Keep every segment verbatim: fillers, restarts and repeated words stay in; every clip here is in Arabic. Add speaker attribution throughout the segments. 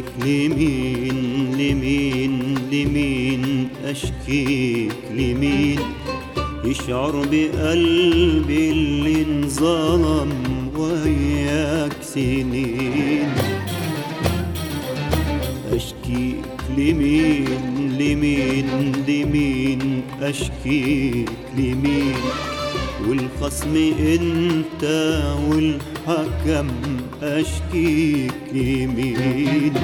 Speaker 1: أشكيك لمين لمين لمين أشكيك لمين يشعر بقلبي اللي انظلم وياك سنين. أشكيك لمين لمين لمين أشكيك لمين والخصم انت والحكم أشكيك لمين.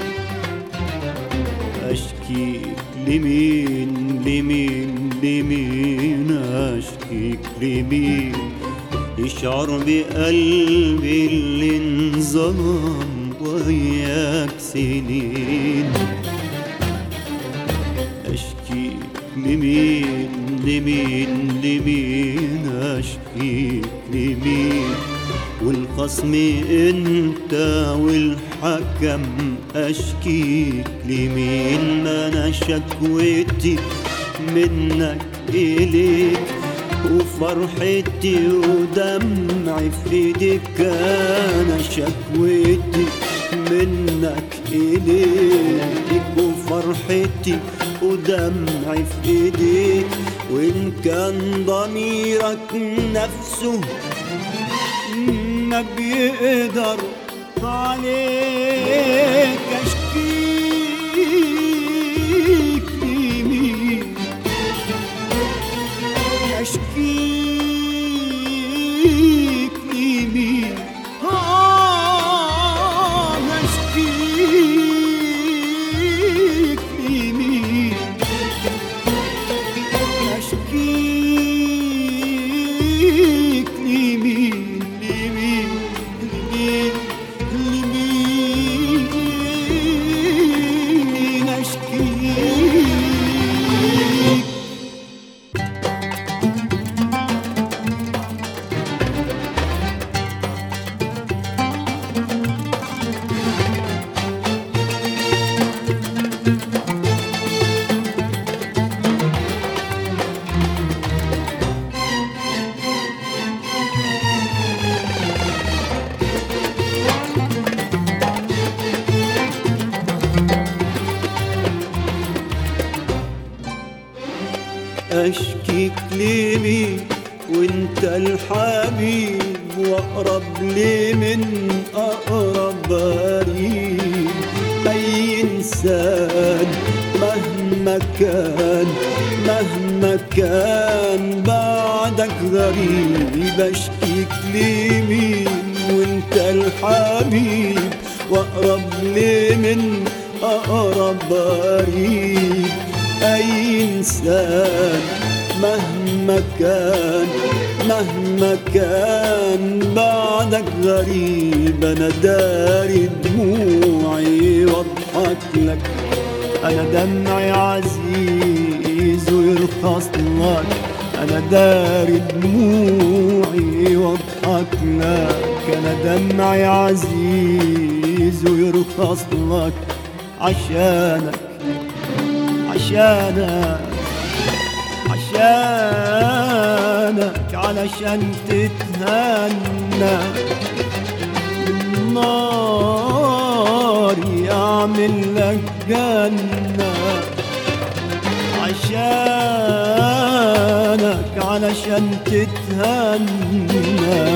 Speaker 1: أشكيك لمين لمين لمين أشكيك لمين يشعر بقلبي اللي انظلم وياك سنين. أشكيك لمين لمين لمين أشكيك لمين والخصم انت والحكم أشكيك لمين. ما أنا شكوتي منك إليك وفرحتي ودمعي في ايديك. أنا شكوتي منك إليك وفرحتي ودمعي في ايديك. وإن كان ضميرك نفسه ما بيقدر عليك أشكيك لمين. أشكيك لمين آه أشكيك لمين. أشكيك لمين لمين لمين لمين أشكيك. أشكيك لمين وانت الحبيب واقرب لي من اقرب قريب. اي انسان مهما كان مهما كان بعدك غريب. أشكيك لمين وانت الحبيب واقرب لي من اقرب قريب. أي إنسان مهما كان مهما كان بعدك غريب. أنا داري دموعي واضحك لك. أنا دمعي عزيز ويرخص لك. أنا داري دموعي واضحك لك. أنا دمعي عزيز ويرخص لك عشانك عشانك عشانك علشان تتهنى بالنار يعمل لك جنة. عشانك علشان تتهنى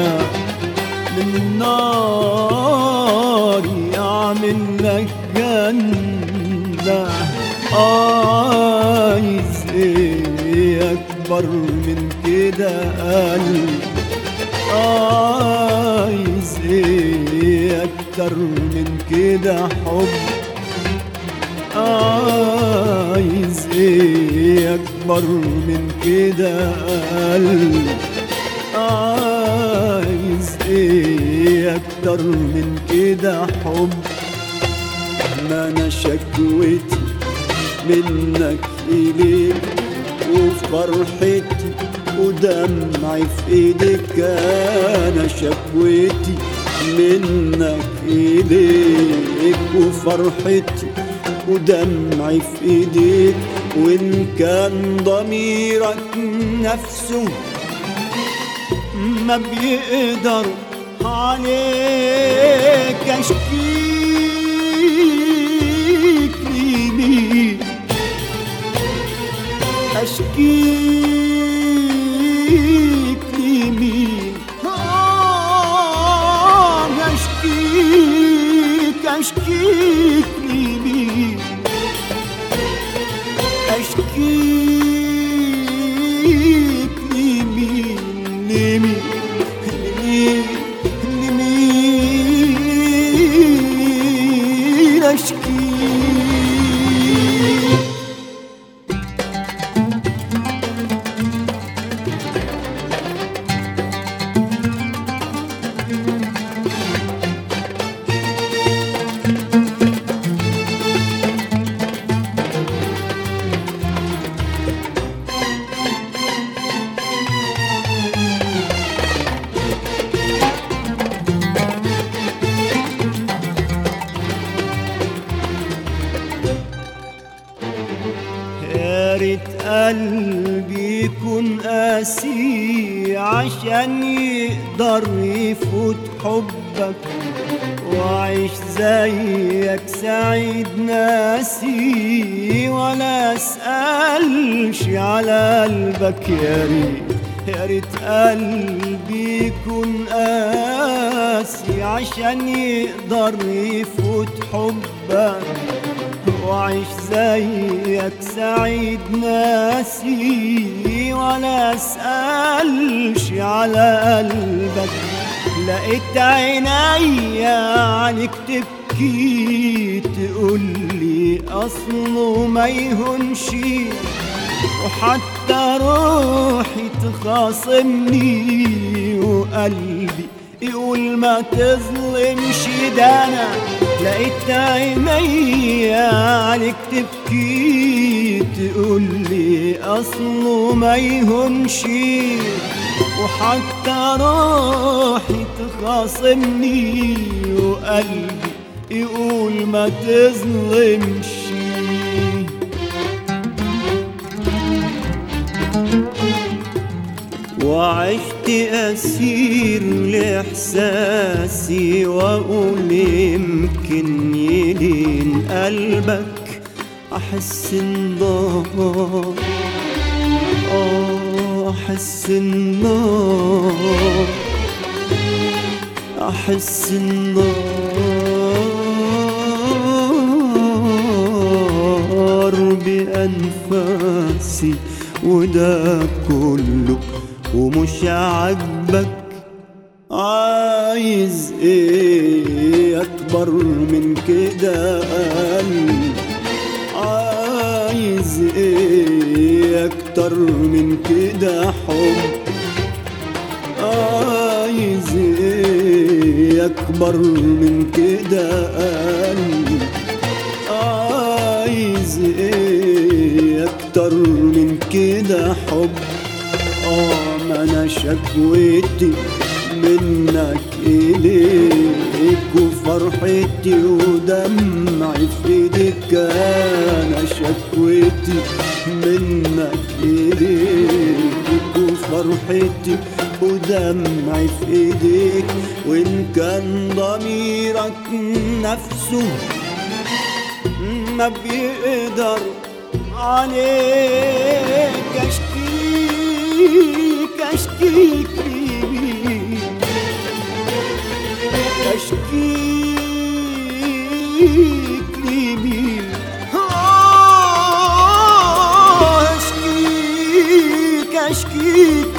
Speaker 1: بالنار يعمل لك جنة. عايز ايه اكبر من كده قلب. عايز ايه اكتر من كده حب. عايز ايه اكبر من كده قلب. عايز ايه اكتر من كده حب. ما انا شكوتي منك إليك وفرحتي ودمعي في ايديك. أنا شكوتي منك إليك وفرحتي ودمعي في ايديك. وإن كان ضميرك نفسه ما بيقدر عليك أشكيك أشكيك لمين؟ آه أشكيك أشكيك لمين؟ أشكيك لمين؟ لمين لمين لمين أشكيك؟ يا ريت قلبي يكون قاسي عشان يقدر يفوت حبك، وعيش زيك سعيد ناسي ولا اسألش على قلبك. يا ريت يا ريت قلبي يكون قاسي عشان يقدر يفوت حبك، وعيش زيك سعيد ناسي ولا اسألش على قلبك. لقيت عينيا عليك تبكي تقولي أصله ما يهونش، وحتى روحي تخاصمني وقلبي يقول ما تظلمش. ده أنا لقيت عينيا عليك تبكي تقولي أصله ما يهونش، وحتى روحي تخاصمني وقلبي يقول ما تظلمش. وعشت أسير لإحساسي وأقول يمكن يلين قلبك أحس النار، آه أحس النار، أحس النار بأنفاسي، وده كله ومش عاجبك. عايز ايه اكبر من كده قلبي؟ عايز ايه اكتر من كده حب؟ عايز ايه اكبر من كده قلبي؟ عايز ايه اكتر من كده حب؟ آه ما أنا شكوتي منك إليك، وفرحتي ودمعي في إيديك. أنا شكوتي منك إليك، وفرحتي ودمعي في إيديك. وإن كان ضميرك نفسه ما بيقدر عليك، أشكيك أشكيك لمين؟ أشكيك لمين؟ آه أشكيك أشكيك